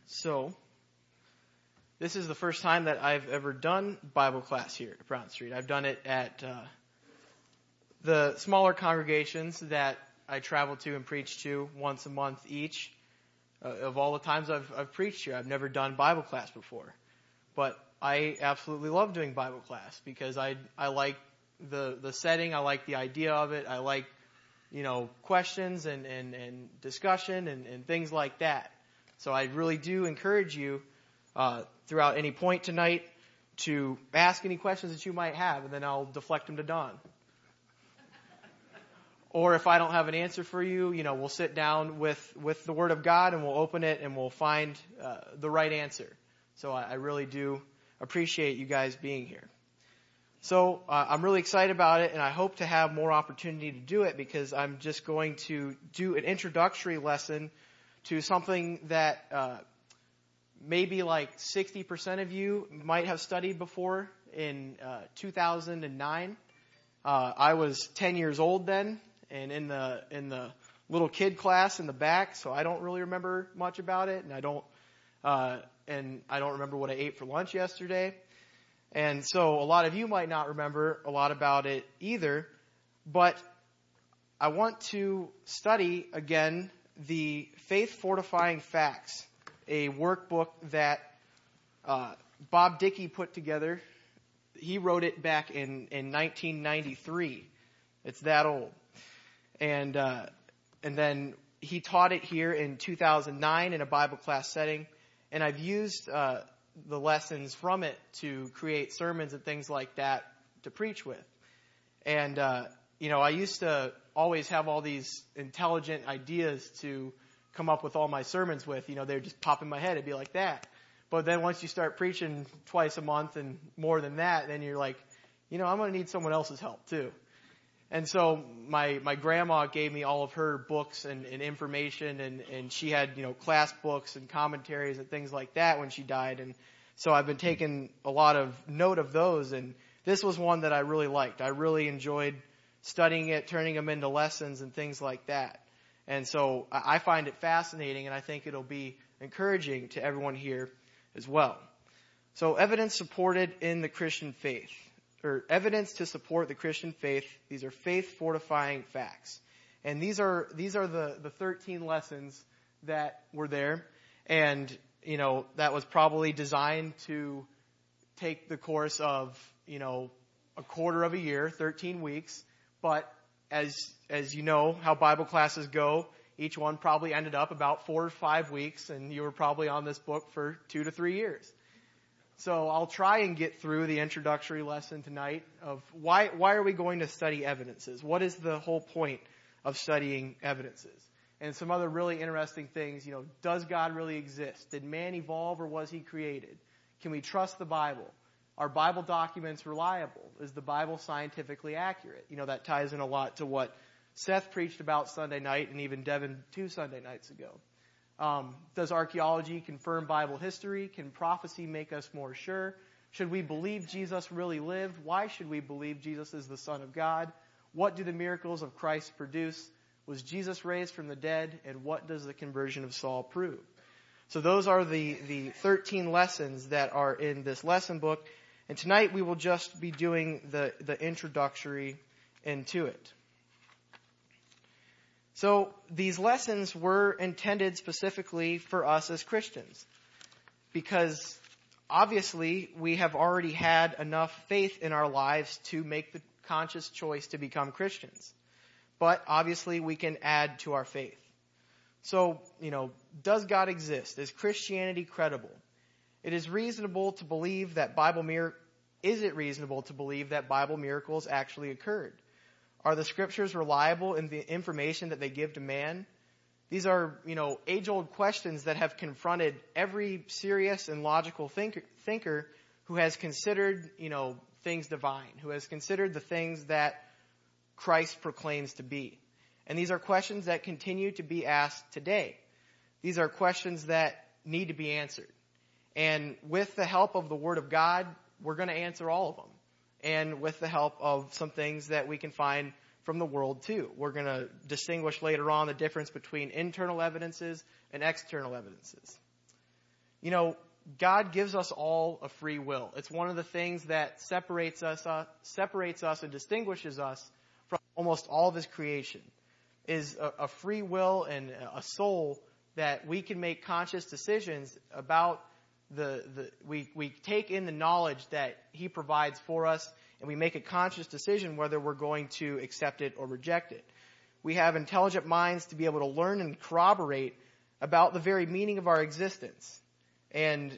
So, this is the first time that I've ever done Bible class here at Brown Street. I've done it at the smaller congregations that I travel to and preach to once a month each. Of all the times I've preached here, I've never done Bible class before. But I absolutely love doing Bible class because I like the setting, I like the idea of it, I like, questions and discussion and things like that. So I really do encourage you throughout any point tonight to ask any questions that you might have, and then I'll deflect them to Don. Or if I don't have an answer for you, we'll sit down with the Word of God and we'll open it and we'll find the right answer. So I really do appreciate you guys being here. So I'm really excited about it, and I hope to have more opportunity to do it because I'm just going to do an introductory lesson to something that maybe like 60% of you might have studied before in 2009. I was 10 years old then, and in the little kid class in the back, so I don't really remember much about it, and I don't remember what I ate for lunch yesterday. And so a lot of you might not remember a lot about it either, but I want to study again the Faith Fortifying Facts, a workbook that Bob Dickey put together. He wrote it back in 1993. It's that old. And then he taught it here in 2009 in a Bible class setting. And I've used the lessons from it to create sermons and things like that to preach with. And, I used to always have all these intelligent ideas to come up with all my sermons with. They would just pop in my head. It'd be like that. But then once you start preaching twice a month and more than that, then you're like, I'm going to need someone else's help too. And so my grandma gave me all of her books and information, and she had, class books and commentaries and things like that when she died. And so I've been taking a lot of note of those, and this was one that I really liked. I really enjoyed studying it, turning them into lessons and things like that. And so I find it fascinating, and I think it'll be encouraging to everyone here as well. So evidence supported in the Christian faith, or evidence to support the Christian faith. These are faith fortifying facts. And these are the 13 lessons that were there. And, that was probably designed to take the course of, a quarter of a year, 13 weeks. But as you know how Bible classes go, each one probably ended up about 4 or 5 weeks, and you were probably on this book for 2 to 3 years. So I'll try and get through the introductory lesson tonight of why are we going to study evidences? What is the whole point of studying evidences? And some other really interesting things, does God really exist? Did man evolve or was he created? Can we trust the Bible? Are Bible documents reliable? Is the Bible scientifically accurate? That ties in a lot to what Seth preached about Sunday night and even Devin 2 Sunday nights ago. Does archaeology confirm Bible history? Can prophecy make us more sure? Should we believe Jesus really lived? Why should we believe Jesus is the Son of God? What do the miracles of Christ produce? Was Jesus raised from the dead? And what does the conversion of Saul prove? So those are the 13 lessons that are in this lesson book. And tonight we will just be doing the introductory into it. So these lessons were intended specifically for us as Christians because obviously we have already had enough faith in our lives to make the conscious choice to become Christians. But obviously we can add to our faith. So, does God exist? Is Christianity credible? Is it reasonable to believe that Bible miracles actually occurred? Are the scriptures reliable in the information that they give to man? These are, age-old questions that have confronted every serious and logical thinker who has considered, things divine, who has considered the things that Christ proclaims to be. And these are questions that continue to be asked today. These are questions that need to be answered. And with the help of the Word of God, we're going to answer all of them. And with the help of some things that we can find from the world too. We're going to distinguish later on the difference between internal evidences and external evidences. You know, God gives us all a free will. It's one of the things that separates us and distinguishes us from almost all of his creation, is a free will and a soul that we can make conscious decisions about. We take in the knowledge that he provides for us, and we make a conscious decision whether we're going to accept it or reject it. We have intelligent minds to be able to learn and corroborate about the very meaning of our existence. And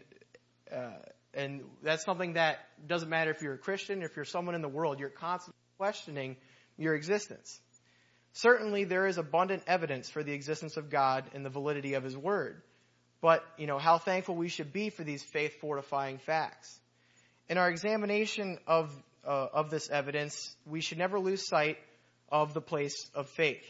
that's something that doesn't matter if you're a Christian or if you're someone in the world, you're constantly questioning your existence. Certainly there is abundant evidence for the existence of God and the validity of his word. But, you know, how thankful we should be for these faith-fortifying facts. In our examination of this evidence, we should never lose sight of the place of faith.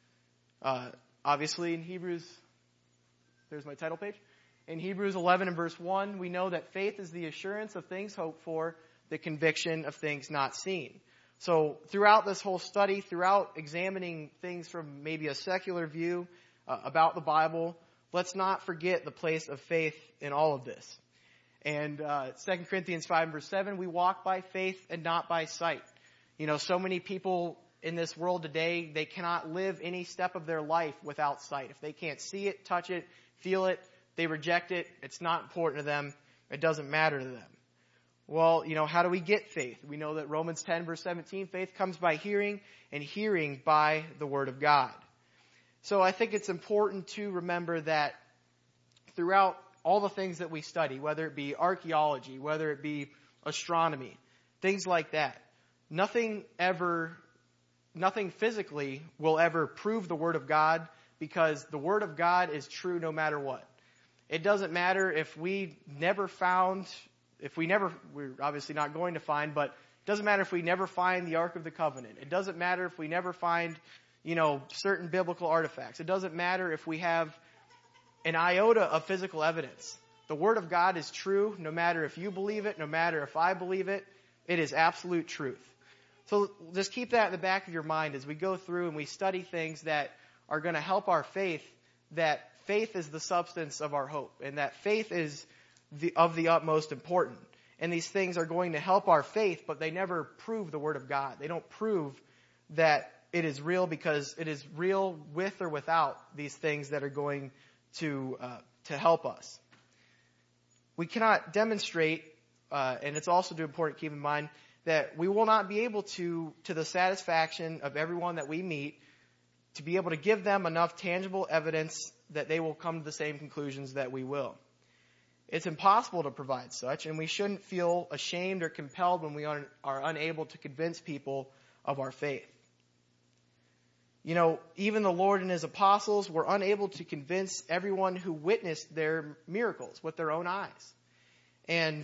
Obviously in Hebrews, there's my title page. In Hebrews 11 and verse 1, we know that faith is the assurance of things hoped for, the conviction of things not seen. So throughout this whole study, throughout examining things from maybe a secular view about the Bible, let's not forget the place of faith in all of this. And 2 Corinthians 5 verse 7, we walk by faith and not by sight. You know, so many people in this world today, they cannot live any step of their life without sight. If they can't see it, touch it, feel it, they reject it. It's not important to them. It doesn't matter to them. Well, you know, how do we get faith? We know that Romans 10 verse 17, faith comes by hearing, and hearing by the word of God. So I think it's important to remember that throughout all the things that we study, whether it be archaeology, whether it be astronomy, things like that, nothing physically will ever prove the word of God, because the word of God is true no matter what. It doesn't matter if we're obviously not going to find, but it doesn't matter if we never find the Ark of the Covenant. It doesn't matter if we never find, you know, certain biblical artifacts. It doesn't matter if we have an iota of physical evidence. The Word of God is true no matter if you believe it, no matter if I believe it. It is absolute truth. So just keep that in the back of your mind as we go through and we study things that are going to help our faith, that faith is the substance of our hope, and that faith is of the utmost importance. And these things are going to help our faith, but they never prove the Word of God. They don't prove that it is real, because it is real with or without these things that are going to help us. We cannot demonstrate, and it's also important to keep in mind, that we will not be able to the satisfaction of everyone that we meet, to be able to give them enough tangible evidence that they will come to the same conclusions that we will. It's impossible to provide such, and we shouldn't feel ashamed or compelled when we are unable to convince people of our faith. You know, even the Lord and his apostles were unable to convince everyone who witnessed their miracles with their own eyes. And,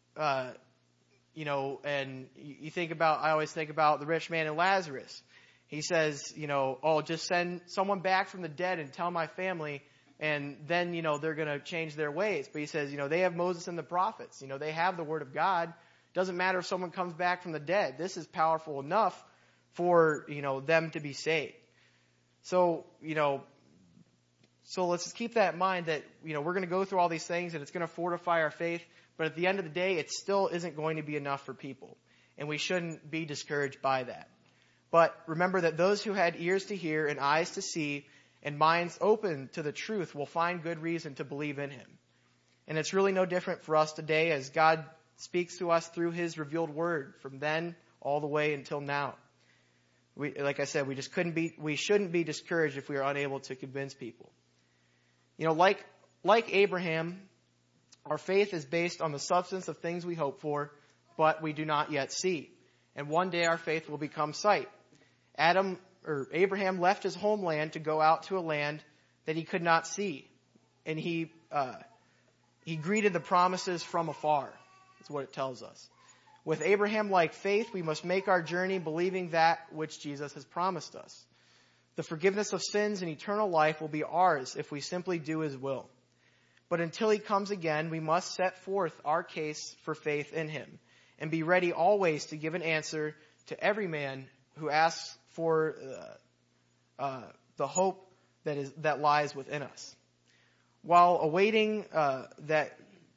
you know, and you think about, I always think about the rich man and Lazarus. He says, you know, oh, just send someone back from the dead and tell my family, and then, you know, they're going to change their ways. But he says, you know, they have Moses and the prophets. You know, they have the word of God. Doesn't matter if someone comes back from the dead. This is powerful enough for, you know, them to be saved. So, you know, so let's just keep that in mind, that, you know, we're going to go through all these things and it's going to fortify our faith. But at the end of the day, it still isn't going to be enough for people. And we shouldn't be discouraged by that. But remember that those who had ears to hear and eyes to see and minds open to the truth will find good reason to believe in him. And it's really no different for us today, as God speaks to us through his revealed word from then all the way until now. Like I said, we shouldn't be discouraged if we are unable to convince people. You know, like Abraham, our faith is based on the substance of things we hope for, but we do not yet see. And one day our faith will become sight. Abraham left his homeland to go out to a land that he could not see. And he greeted the promises from afar. That's what it tells us. With Abraham-like faith, we must make our journey believing that which Jesus has promised us. The forgiveness of sins and eternal life will be ours if we simply do his will. But until he comes again, we must set forth our case for faith in him and be ready always to give an answer to every man who asks for the hope that lies within us. while awaiting that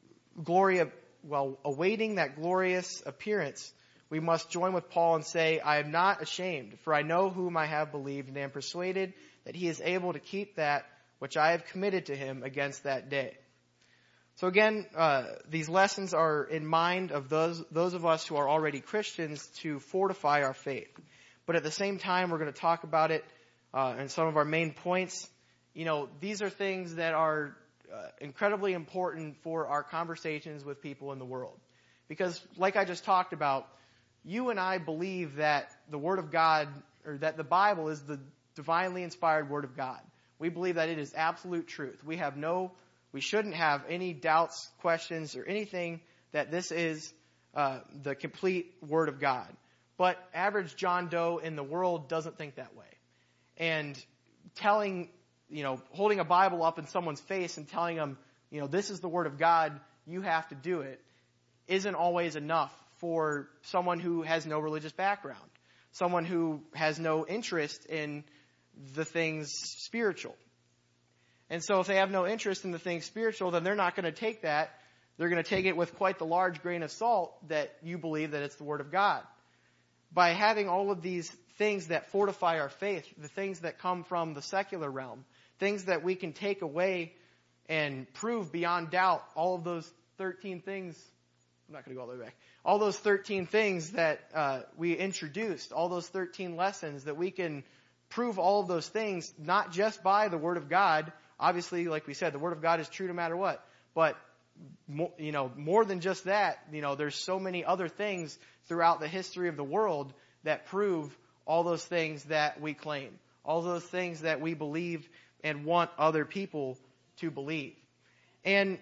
glorious appearance, we must join with Paul and say, I am not ashamed, for I know whom I have believed, and am persuaded that he is able to keep that which I have committed to him against that day. So again, these lessons are in mind of those of us who are already Christians to fortify our faith. But at the same time, we're going to talk about it and some of our main points. These are things that are incredibly important for our conversations with people in the world. Because like I just talked about, you and I believe that the Word of God, or that the Bible is the divinely inspired Word of God. We believe that it is absolute truth. We shouldn't have any doubts, questions, or anything that this is the complete Word of God. But average John Doe in the world doesn't think that way. And holding a Bible up in someone's face and telling them, this is the Word of God, you have to do it, isn't always enough for someone who has no religious background, someone who has no interest in the things spiritual. And so if they have no interest in the things spiritual, then they're not going to take that. They're going to take it with quite the large grain of salt that you believe that it's the Word of God. By having all of these things that fortify our faith, the things that come from the secular realm, things that we can take away and prove beyond doubt, all of those 13 things, I'm not going to go all the way back, all those 13 things that we introduced, all those 13 lessons, that we can prove all of those things, not just by the Word of God. Obviously, like we said, the Word of God is true no matter what. But, more than just that, there's so many other things throughout the history of the world that prove all those things that we claim, all those things that we believe and want other people to believe. And,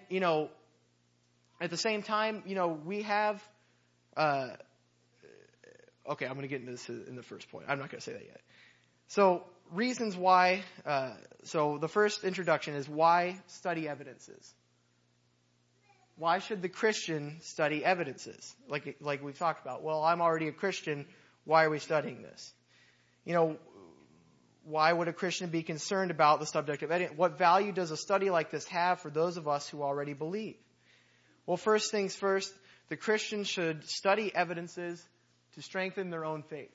at the same time, we have, okay, I'm going to get into this in the first point. I'm not going to say that yet. So, reasons why, so the first introduction is why study evidences. Why should the Christian study evidences? Like we've talked about. Well, I'm already a Christian. Why are we studying this? Why would a Christian be concerned about the subject of evidence? What value does a study like this have for those of us who already believe? Well, first things first, the Christian should study evidences to strengthen their own faith.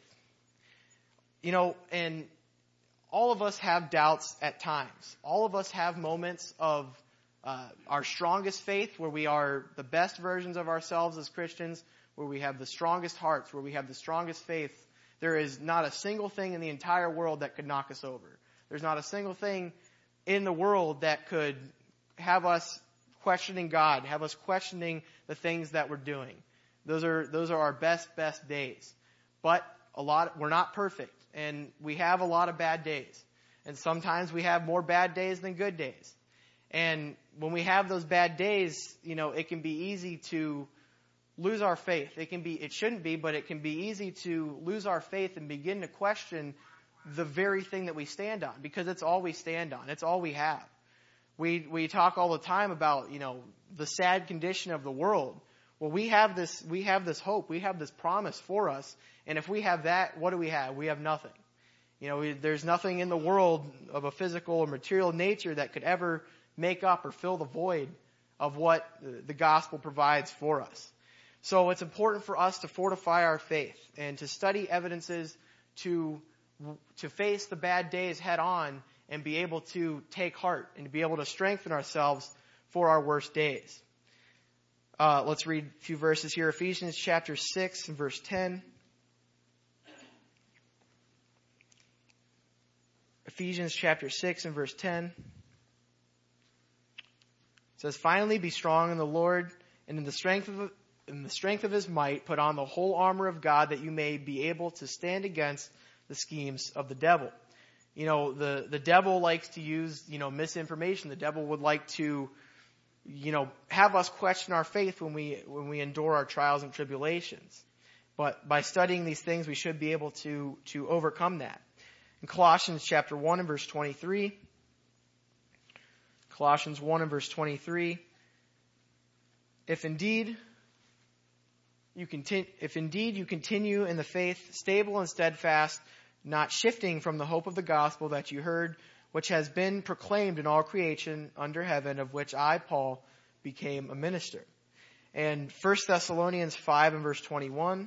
And all of us have doubts at times. All of us have moments of our strongest faith, where we are the best versions of ourselves as Christians, where we have the strongest hearts, where we have the strongest faith. There is not a single thing in the entire world that could knock us over. There's not a single thing in the world that could have us questioning God, have us questioning the things that we're doing. Those are our best days. But we're not perfect, and we have a lot of bad days. And sometimes we have more bad days than good days. And when we have those bad days, it can be easy to lose our faith. It shouldn't be, but it can be easy to lose our faith and begin to question the very thing that we stand on, because it's all we stand on. It's all we have. We talk all the time about, the sad condition of the world. Well, we have this hope. We have this promise for us. And if we have that, what do we have? We have nothing. There's nothing in the world of a physical or material nature that could ever make up or fill the void of what the gospel provides for us. So it's important for us to fortify our faith and to study evidences to face the bad days head on and be able to take heart and to be able to strengthen ourselves for our worst days. Let's read a few verses here. Ephesians chapter 6 and verse 10. Ephesians chapter 6 and verse 10. It says, "Finally be strong in the Lord and in the strength of his might, put on the whole armor of God, that you may be able to stand against the schemes of the devil." The devil likes to use, misinformation. The devil would like to, have us question our faith when we endure our trials and tribulations. But by studying these things, we should be able to overcome that. In Colossians chapter 1 and verse 23, Colossians 1 and verse 23, if indeed you continue in the faith, stable and steadfast, not shifting from the hope of the gospel that you heard, which has been proclaimed in all creation under heaven, of which I, Paul, became a minister. And 1 Thessalonians 5 and verse 21.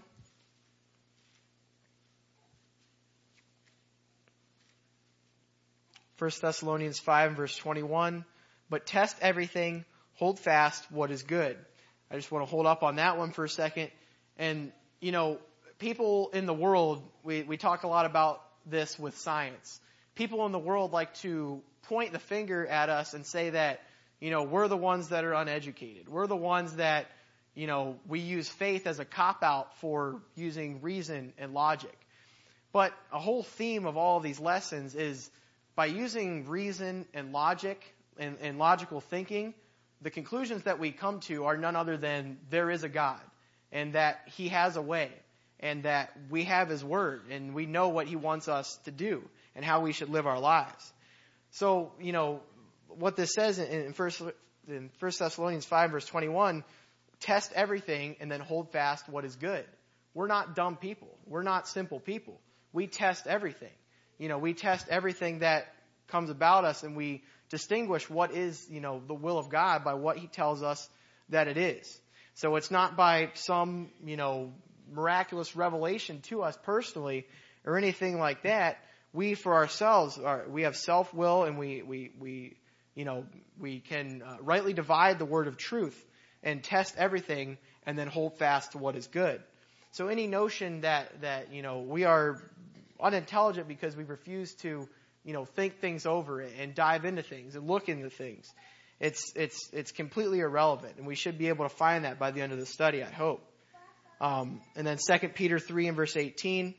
1 Thessalonians 5 and verse 21. But test everything, hold fast what is good. I just want to hold up on that one for a second. And, people in the world, we talk a lot about this with science. People in the world like to point the finger at us and say that, we're the ones that are uneducated. We're the ones that, we use faith as a cop-out for using reason and logic. But a whole theme of all of these lessons is by using reason and logic and logical thinking, the conclusions that we come to are none other than there is a God and that He has a way and that we have His Word and we know what He wants us to do and how we should live our lives. So, what this says in 1 Thessalonians 5 verse 21, test everything and then hold fast what is good. We're not dumb people. We're not simple people. We test everything. We test everything that comes about us and we distinguish what is, the will of God by what He tells us that it is. So it's not by some, miraculous revelation to us personally or anything like that. We for ourselves we have self-will and we can rightly divide the word of truth and test everything and then hold fast to what is good. So any notion that we are unintelligent because we refuse to think things over and dive into things and look into things, it's completely irrelevant, and we should be able to find that by the end of the study, I hope. And then 2 Peter 3 and verse 18.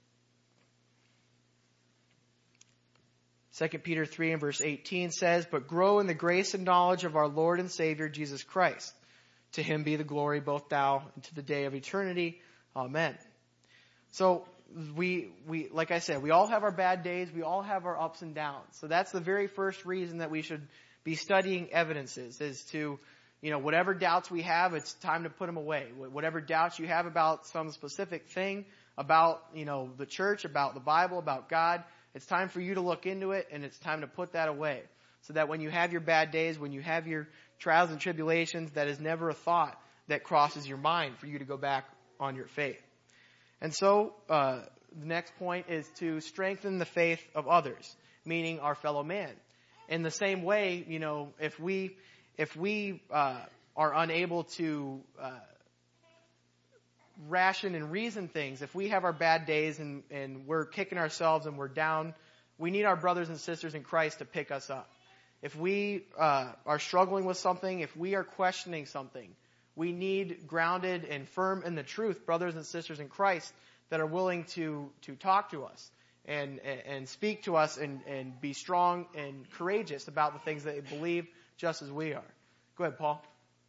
2 Peter 3 and verse 18 says, "But grow in the grace and knowledge of our Lord and Savior Jesus Christ. To Him be the glory both now and to the day of eternity. Amen." So we like I said, we all have our bad days. We all have our ups and downs. So that's the very first reason that we should be studying evidences, is to, whatever doubts we have, it's time to put them away. Whatever doubts you have about some specific thing, about, the church, about the Bible, about God, it's time for you to look into it, and it's time to put that away. So that when you have your bad days, when you have your trials and tribulations, that is never a thought that crosses your mind for you to go back on your faith. And so, the next point is to strengthen the faith of others, meaning our fellow man. In the same way, if we are unable to ration and reason things, if we have our bad days and we're kicking ourselves and we're down, we need our brothers and sisters in Christ to pick us up. If we are struggling with something, if we are questioning something, we need grounded and firm in the truth brothers and sisters in Christ that are willing to talk to us and speak to us and be strong and courageous about the things that they believe just as we are. Go ahead, Paul.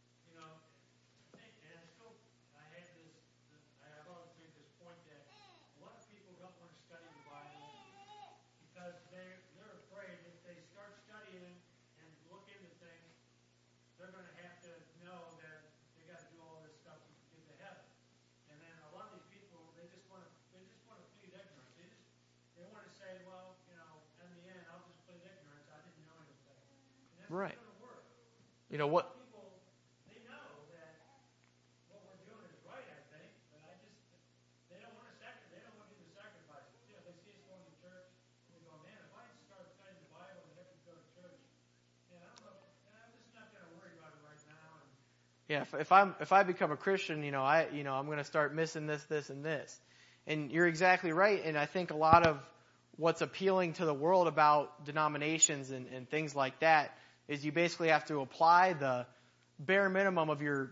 Right. What? They know that what we're doing is right, I think, but they don't want to they don't want to do the sacrifices. They see us going to church, they go, man, if I start studying the Bible and have to go to church, man, I don't know, I'm just not going to worry about it right now. Yeah, if I become a Christian, I'm going to start missing this, and this. And you're exactly right. And I think a lot of what's appealing to the world about denominations and things like that is you basically have to apply the bare minimum of your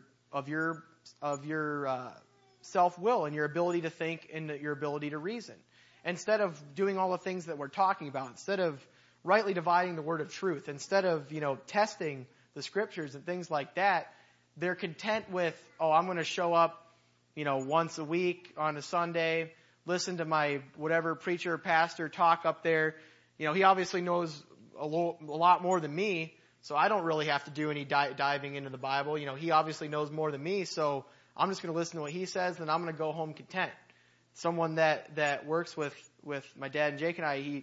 self-will and your ability to think and your ability to reason. Instead of doing all the things that we're talking about, instead of rightly dividing the word of truth, instead of, testing the scriptures and things like that, they're content with, I'm going to show up, once a week on a Sunday, listen to my whatever preacher or pastor talk up there. He obviously knows a lot more than me, so I don't really have to do any diving into the Bible. He obviously knows more than me, so I'm just going to listen to what he says, and I'm going to go home content. Someone that works with my dad and Jake and I,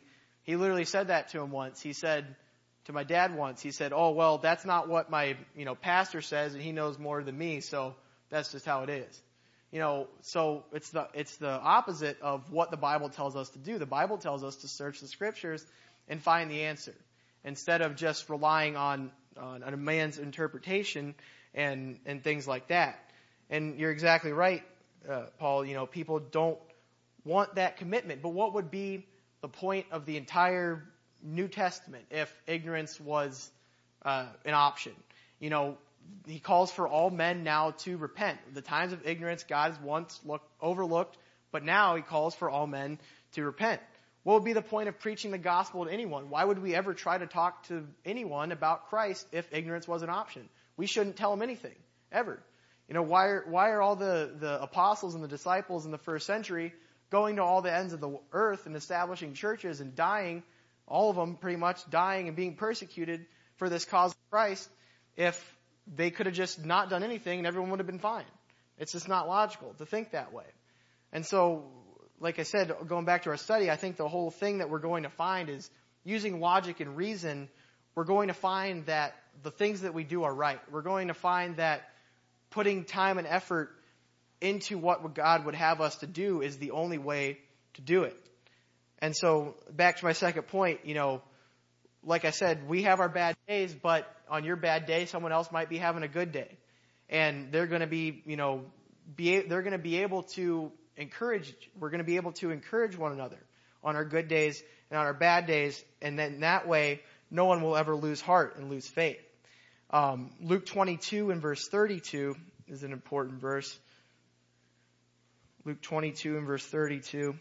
He literally said that to him once. He said to my dad once, he said, "Oh, well, that's not what my, pastor says, and he knows more than me, so that's just how it is." So it's the opposite of what the Bible tells us to do. The Bible tells us to search the Scriptures and find the answer, instead of just relying on a man's interpretation and things like that. And you're exactly right, Paul. People don't want that commitment. But what would be the point of the entire New Testament if ignorance was an option? He calls for all men now to repent. The times of ignorance God has once overlooked, but now he calls for all men to repent. What would be the point of preaching the gospel to anyone? Why would we ever try to talk to anyone about Christ if ignorance was an option? We shouldn't tell them anything, ever. Why are all the apostles and the disciples in the first century going to all the ends of the earth and establishing churches and dying, all of them pretty much dying and being persecuted for this cause of Christ, if they could have just not done anything and everyone would have been fine? It's just not logical to think that way. And so, like I said, going back to our study, I think the whole thing that we're going to find is, using logic and reason, we're going to find that the things that we do are right. We're going to find that putting time and effort into what God would have us to do is the only way to do it. And so, back to my second point, like I said, we have our bad days, but on your bad day, someone else might be having a good day. And they're going to be, they're going to be able to we're going to be able to encourage one another on our good days and on our bad days. And then that way, no one will ever lose heart and lose faith. Luke 22 and verse 32 is an important verse. Luke 22 and verse 32.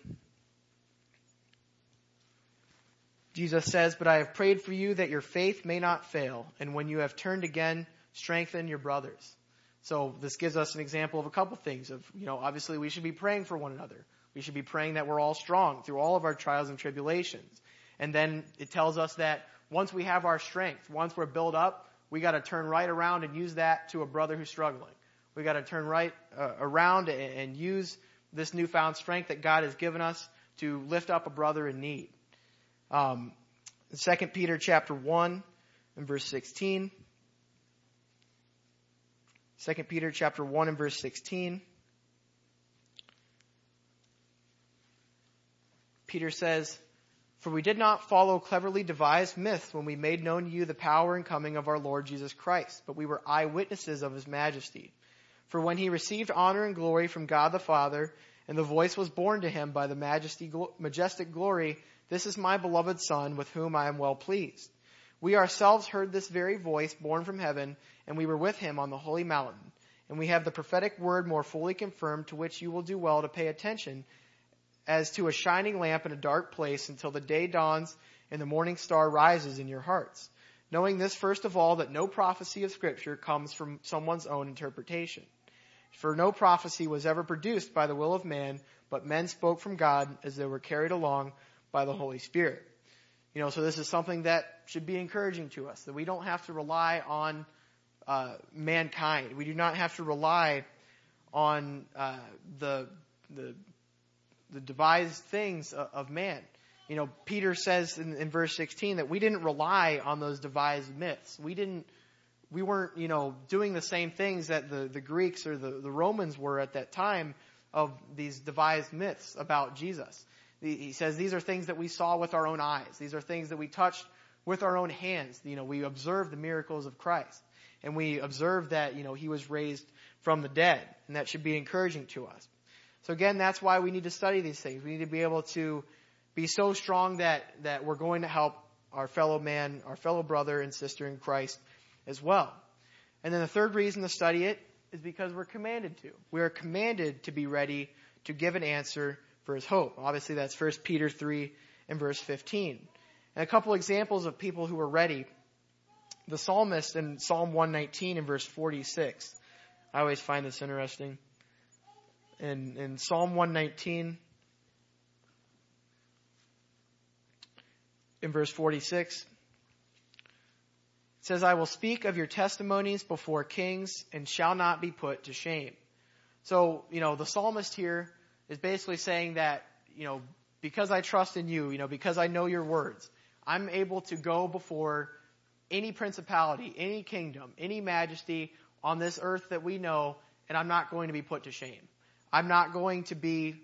Jesus says, "But I have prayed for you that your faith may not fail, and when you have turned again, strengthen your brothers." So this gives us an example of a couple things. Obviously we should be praying for one another. We should be praying that we're all strong through all of our trials and tribulations. And then it tells us that once we have our strength, once we're built up, we got to turn right around and use that to a brother who's struggling. We got to turn right around and use this newfound strength that God has given us to lift up a brother in need. 2 Peter chapter 1 and verse 16. 2 Peter chapter 1 and verse 16. Peter says, "For we did not follow cleverly devised myths when we made known to you the power and coming of our Lord Jesus Christ, but we were eyewitnesses of his majesty. For when he received honor and glory from God the Father, and the voice was borne to him by the majestic glory, 'This is my beloved Son, with whom I am well pleased.' We ourselves heard this very voice borne from heaven, and we were with him on the holy mountain. And we have the prophetic word more fully confirmed, to which you will do well to pay attention, as to a shining lamp in a dark place, until the day dawns and the morning star rises in your hearts. Knowing this, first of all, that no prophecy of Scripture comes from someone's own interpretation. For no prophecy was ever produced by the will of man, but men spoke from God as they were carried along by the Holy Spirit." So this is something that should be encouraging to us, that we don't have to rely on mankind. We do not have to rely on the devised things of man. Peter says in verse 16 that we didn't rely on those devised myths. We weren't, doing the same things that the Greeks or the Romans were at that time of these devised myths about Jesus. He says these are things that we saw with our own eyes. These are things that we touched with our own hands. We observed the miracles of Christ. And we observed that, he was raised from the dead. And that should be encouraging to us. So again, that's why we need to study these things. We need to be able to be so strong that we're going to help our fellow man, our fellow brother and sister in Christ as well. And then the third reason to study it is because we're commanded to. We are commanded to be ready to give an answer for his hope. Obviously, that's 1 Peter 3 and verse 15. And a couple examples of people who were ready. The psalmist in Psalm 119 and verse 46. I always find this interesting. In Psalm 119, in verse 46, it says, "I will speak of your testimonies before kings and shall not be put to shame." So, the psalmist here is basically saying that, because I trust in you, because I know your words, I'm able to go before any principality, any kingdom, any majesty on this earth that we know, and I'm not going to be put to shame. I'm not going to be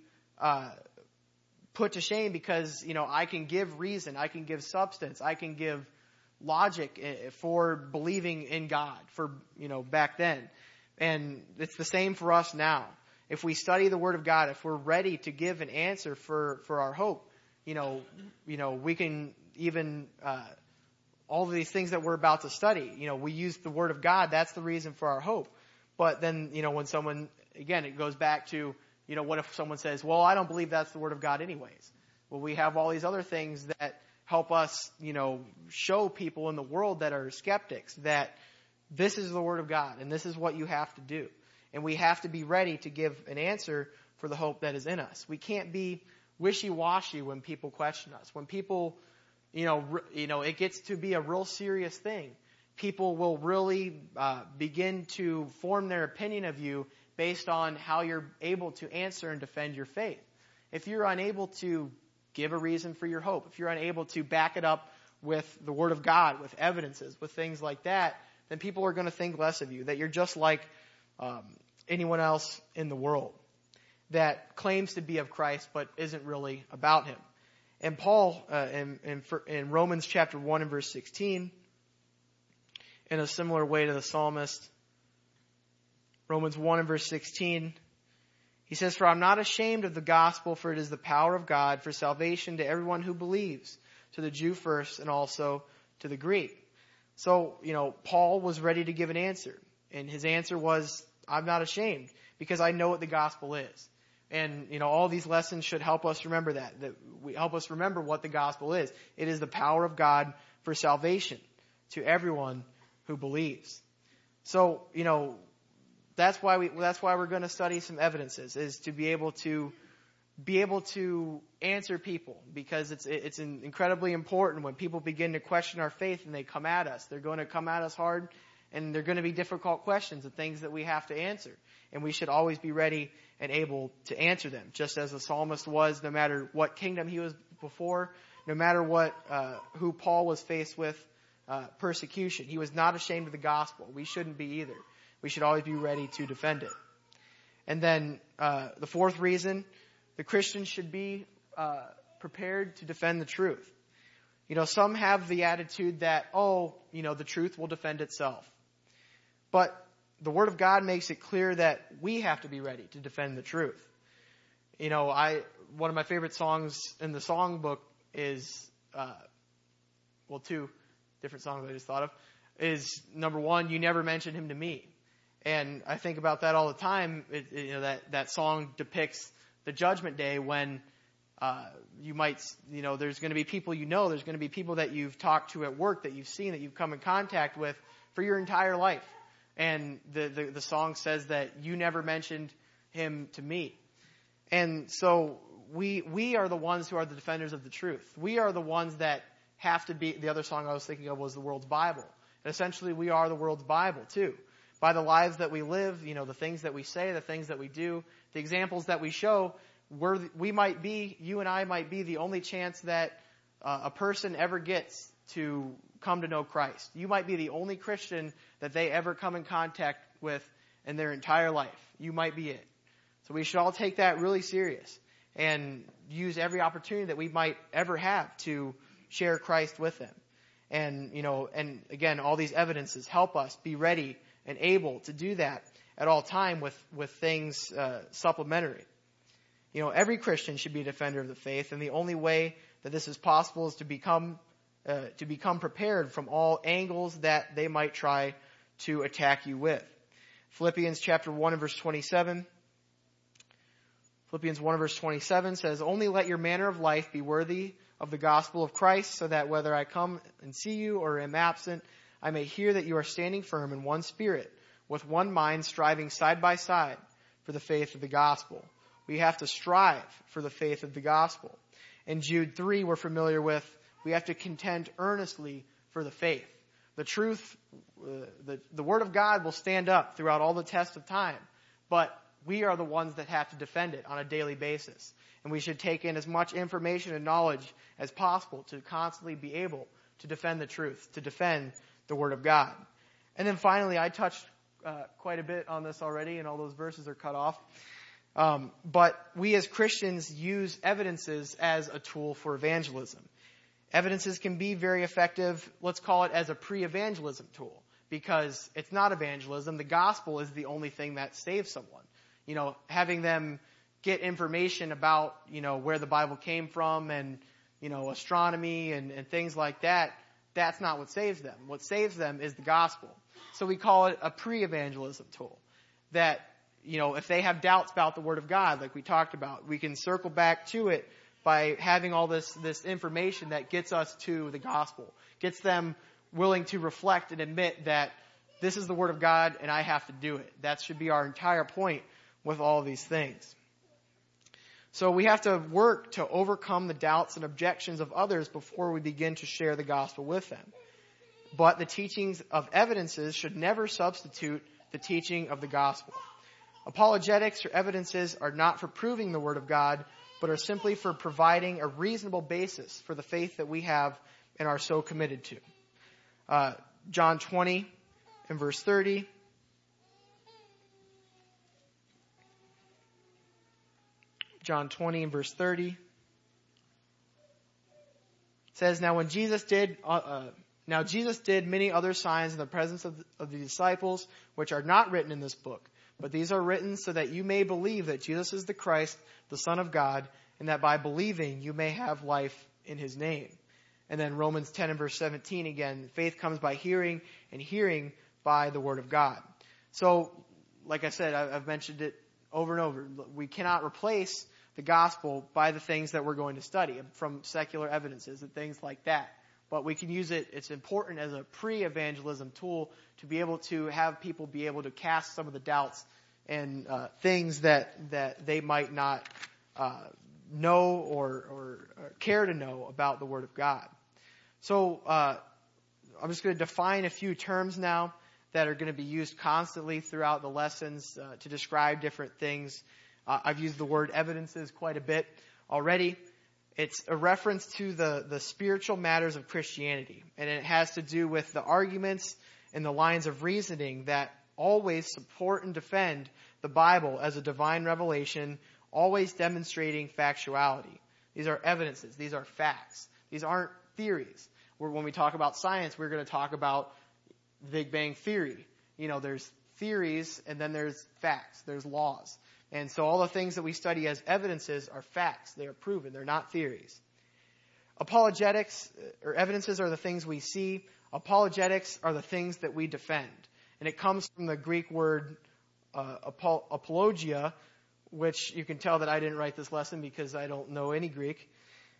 put to shame because, I can give reason, I can give substance, I can give logic for believing in God for, back then. And it's the same for us now. If we study the Word of God, if we're ready to give an answer for our hope, we can even, all of these things that we're about to study, we use the Word of God. That's the reason for our hope. But then, when someone, again, it goes back to, what if someone says, well, I don't believe that's the Word of God anyways? Well, we have all these other things that help us, show people in the world that are skeptics that this is the Word of God and this is what you have to do. And we have to be ready to give an answer for the hope that is in us. We can't be wishy-washy when people question us. When people, it gets to be a real serious thing. People will really begin to form their opinion of you based on how you're able to answer and defend your faith. If you're unable to give a reason for your hope, if you're unable to back it up with the Word of God, with evidences, with things like that, then people are going to think less of you, that you're just like anyone else in the world that claims to be of Christ but isn't really about Him. And Paul, in Romans chapter 1 and verse 16, in a similar way to the psalmist, Romans 1 and verse 16, he says, "For I'm not ashamed of the gospel, for it is the power of God for salvation to everyone who believes, to the Jew first and also to the Greek." So, Paul was ready to give an answer. And his answer was, I'm not ashamed because I know what the gospel is. And, all these lessons should help us remember that we help us remember what the gospel is. It is the power of God for salvation to everyone who believes. So, that's why we're going to study some evidences, is to be able to answer people, because it's incredibly important when people begin to question our faith and they come at us. They're going to come at us hard, and they're going to be difficult questions and things that we have to answer. And we should always be ready and able to answer them, just as the psalmist was, no matter what kingdom he was before, no matter what who Paul was faced with persecution. He was not ashamed of the gospel. We shouldn't be either. We should always be ready to defend it. And then the fourth reason, the Christian should be prepared to defend the truth. Some have the attitude that, the truth will defend itself. But the Word of God makes it clear that we have to be ready to defend the truth. One of my favorite songs in the songbook is, two different songs I just thought of, is number one, "You Never Mentioned Him to Me." And I think about that all the time. That song depicts the judgment day when you might, there's going to be people there's going to be people that you've talked to at work, that you've seen, that you've come in contact with for your entire life. And the song says that you never mentioned him to me. And so we are the ones who are the defenders of the truth. We are the ones that have to be, the other song I was thinking of was the world's Bible. And essentially we are the world's Bible too. By the lives that we live, the things that we say, the things that we do, the examples that we show, you and I might be the only chance that a person ever gets to come to know Christ. You might be the only Christian that they ever come in contact with in their entire life. You might be it. So we should all take that really serious and use every opportunity that we might ever have to share Christ with them. And, and again, all these evidences help us be ready and able to do that at all time with things supplementary. Every Christian should be a defender of the faith, and the only way that this is possible is to become prepared from all angles that they might try to attack you with. Philippians chapter 1 and verse 27. Philippians 1 and verse 27 says, "Only let your manner of life be worthy of the gospel of Christ, so that whether I come and see you or am absent, I may hear that you are standing firm in one spirit, with one mind, striving side by side for the faith of the gospel." We have to strive for the faith of the gospel. In Jude 3, we're familiar with, we have to contend earnestly for the faith. The truth, the Word of God will stand up throughout all the test of time. But we are the ones that have to defend it on a daily basis. And we should take in as much information and knowledge as possible to constantly be able to defend the truth, to defend the Word of God. And then finally, I touched quite a bit on this already, and all those verses are cut off. But we as Christians use evidences as a tool for evangelism. Evidences can be very effective, let's call it as a pre-evangelism tool, because it's not evangelism. The gospel is the only thing that saves someone. Having them get information about, where the Bible came from and, astronomy and things like that, that's not what saves them. What saves them is the gospel. So we call it a pre-evangelism tool. That, if they have doubts about the Word of God, like we talked about, we can circle back to it by having all this information that gets us to the gospel, gets them willing to reflect and admit that this is the Word of God and I have to do it. That should be our entire point with all these things. So we have to work to overcome the doubts and objections of others before we begin to share the gospel with them. But the teachings of evidences should never substitute the teaching of the gospel. Apologetics or evidences are not for proving the Word of God, but are simply for providing a reasonable basis for the faith that we have and are so committed to. John 20 and verse 30. John 20 and verse 30 says, Now Jesus did many other signs in the presence of the disciples, which are not written in this book. But these are written so that you may believe that Jesus is the Christ, the Son of God, and that by believing you may have life in His name. And then Romans 10 and verse 17 again, faith comes by hearing, and hearing by the Word of God. So, like I said, I've mentioned it over and over. We cannot replace the gospel by the things that we're going to study from secular evidences and things like that. But we can use it, it's important as a pre-evangelism tool to be able to have people be able to cast some of the doubts and things that they might not know or care to know about the Word of God. So I'm just going to define a few terms now that are going to be used constantly throughout the lessons to describe different things. I've used the word evidences quite a bit already. It's a reference to the spiritual matters of Christianity, and it has to do with the arguments and the lines of reasoning that always support and defend the Bible as a divine revelation, always demonstrating factuality. These are evidences. These are facts. These aren't theories. When we talk about science, we're going to talk about the Big Bang Theory. There's theories, and then there's facts. There's laws. And so all the things that we study as evidences are facts. They are proven. They're not theories. Apologetics or evidences are the things we see. Apologetics are the things that we defend. And it comes from the Greek word apologia, which you can tell that I didn't write this lesson because I don't know any Greek.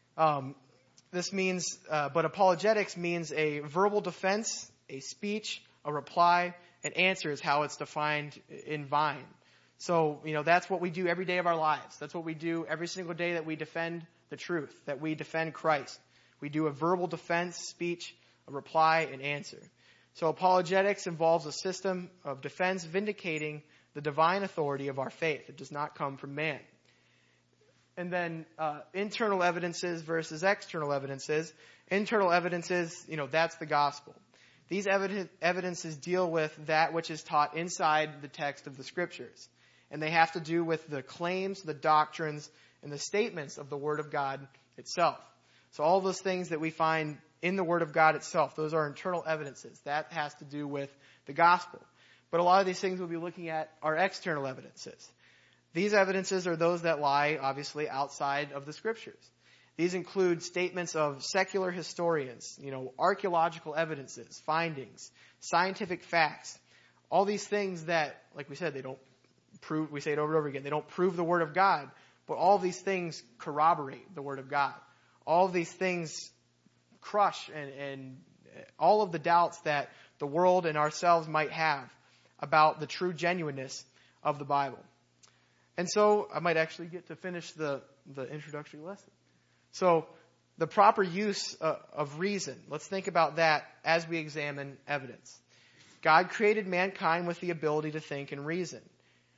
This means, but apologetics means a verbal defense, a speech, a reply, an answer is how it's defined in Vine. So, that's what we do every day of our lives. That's what we do every single day that we defend the truth, that we defend Christ. We do a verbal defense, speech, a reply, an answer. So apologetics involves a system of defense vindicating the divine authority of our faith. It does not come from man. And then internal evidences versus external evidences. Internal evidences, that's the gospel. These evidences deal with that which is taught inside the text of the Scriptures. And they have to do with the claims, the doctrines, and the statements of the Word of God itself. So all those things that we find in the Word of God itself, those are internal evidences. That has to do with the gospel. But a lot of these things we'll be looking at are external evidences. These evidences are those that lie, obviously, outside of the Scriptures. These include statements of secular historians, archaeological evidences, findings, scientific facts. All these things that, like we said, they don't prove, we say it over and over again, they don't prove the Word of God, but all of these things corroborate the Word of God. All of these things crush and all of the doubts that the world and ourselves might have about the true genuineness of the Bible. And so I might actually get to finish the introductory lesson. So the proper use of reason, let's think about that as we examine evidence. God created mankind with the ability to think and reason.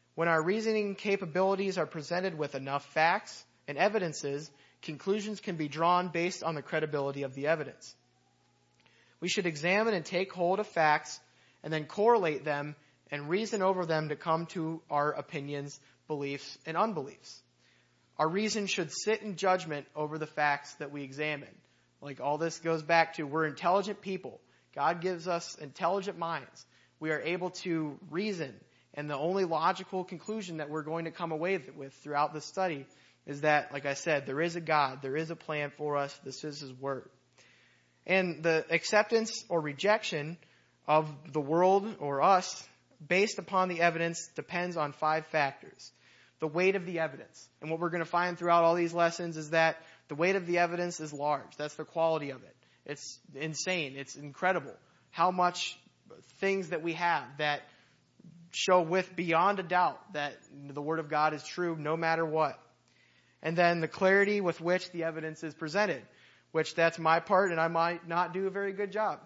When our reasoning capabilities are presented with enough facts and evidences, conclusions can be drawn based on the credibility of the evidence. We should examine and take hold of facts and then correlate them and reason over them to come to our opinions, beliefs, and unbeliefs. Our reason should sit in judgment over the facts that we examine. Like all this goes back to, we're intelligent people. God gives us intelligent minds. We are able to reason. And the only logical conclusion that we're going to come away with throughout this study is that, like I said, there is a God. There is a plan for us. This is His Word. And the acceptance or rejection of the world or us based upon the evidence depends on 5 factors. The weight of the evidence. And what we're going to find throughout all these lessons is that the weight of the evidence is large. That's the quality of it. It's insane. It's incredible how much things that we have that show with beyond a doubt that the Word of God is true no matter what. And then the clarity with which the evidence is presented, which that's my part, and I might not do a very good job.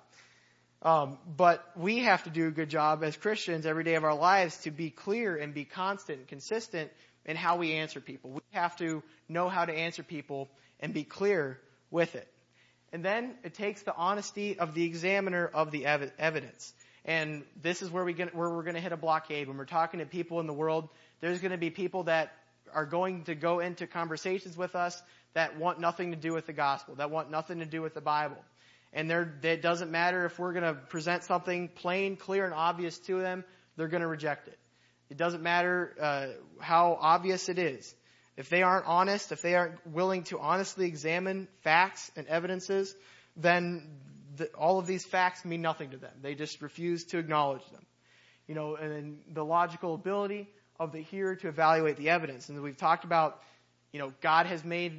But we have to do a good job as Christians every day of our lives to be clear and be constant and consistent in how we answer people. We have to know how to answer people and be clear with it. And then it takes the honesty of the examiner of the evidence. And this is where we're going to hit a blockade. When we're talking to people in the world, there's going to be people that are going to go into conversations with us that want nothing to do with the gospel, that want nothing to do with the Bible. And it doesn't matter if we're going to present something plain, clear, and obvious to them, they're going to reject it. It doesn't matter how obvious it is. If they aren't honest, if they aren't willing to honestly examine facts and evidences, then all of these facts mean nothing to them. They just refuse to acknowledge them. And then the logical ability of the hearer to evaluate the evidence. And we've talked about, God has made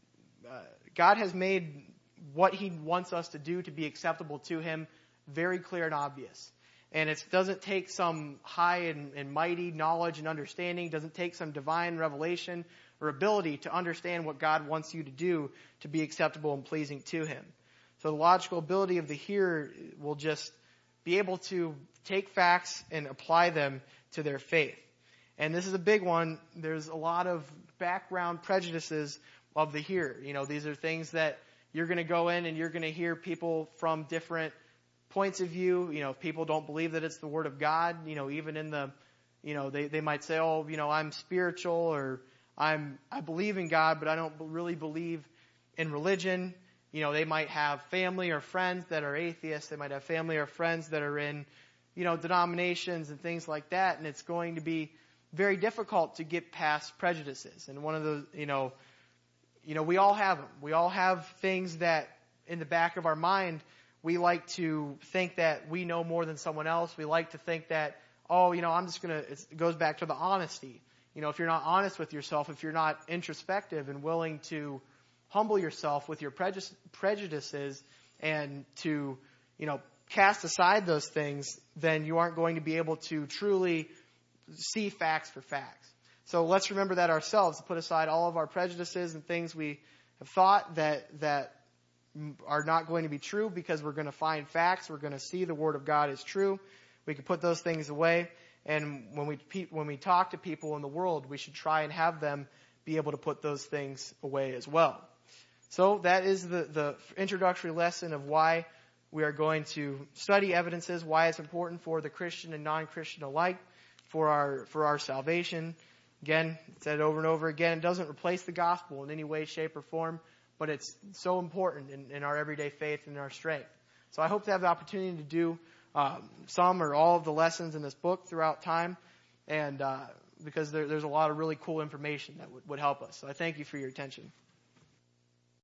what He wants us to do to be acceptable to Him very clear and obvious. And it doesn't take some high and mighty knowledge and understanding. It doesn't take some divine revelation or ability to understand what God wants you to do to be acceptable and pleasing to Him. So the logical ability of the hearer will just be able to take facts and apply them to their faith. And this is a big one. There's a lot of background prejudices of the hearer. These are things that you're going to go in and you're going to hear people from different points of view. If people don't believe that it's the Word of God, even in the, they might say, I'm spiritual, or I believe in God, but I don't really believe in religion. They might have family or friends that are atheists. They might have family or friends that are in, denominations and things like that. And it's going to be very difficult to get past prejudices. And one of those, we all have them. We all have things that in the back of our mind, we like to think that we know more than someone else. We like to think that, it goes back to the honesty. If you're not honest with yourself, if you're not introspective and willing to humble yourself with your prejudices and to, cast aside those things, then you aren't going to be able to truly see facts for facts. So let's remember that ourselves, to put aside all of our prejudices and things we have thought that are not going to be true, because we're going to find facts. We're going to see the Word of God is true. We can put those things away. And when we talk to people in the world, we should try and have them be able to put those things away as well. So that is the introductory lesson of why we are going to study evidences, why it's important for the Christian and non-Christian alike for our salvation. Again, said over and over again, it doesn't replace the gospel in any way, shape, or form, but it's so important in our everyday faith and in our strength. So I hope to have the opportunity to do some or all of the lessons in this book throughout time, and because there's a lot of really cool information that would help us. So I thank you for your attention.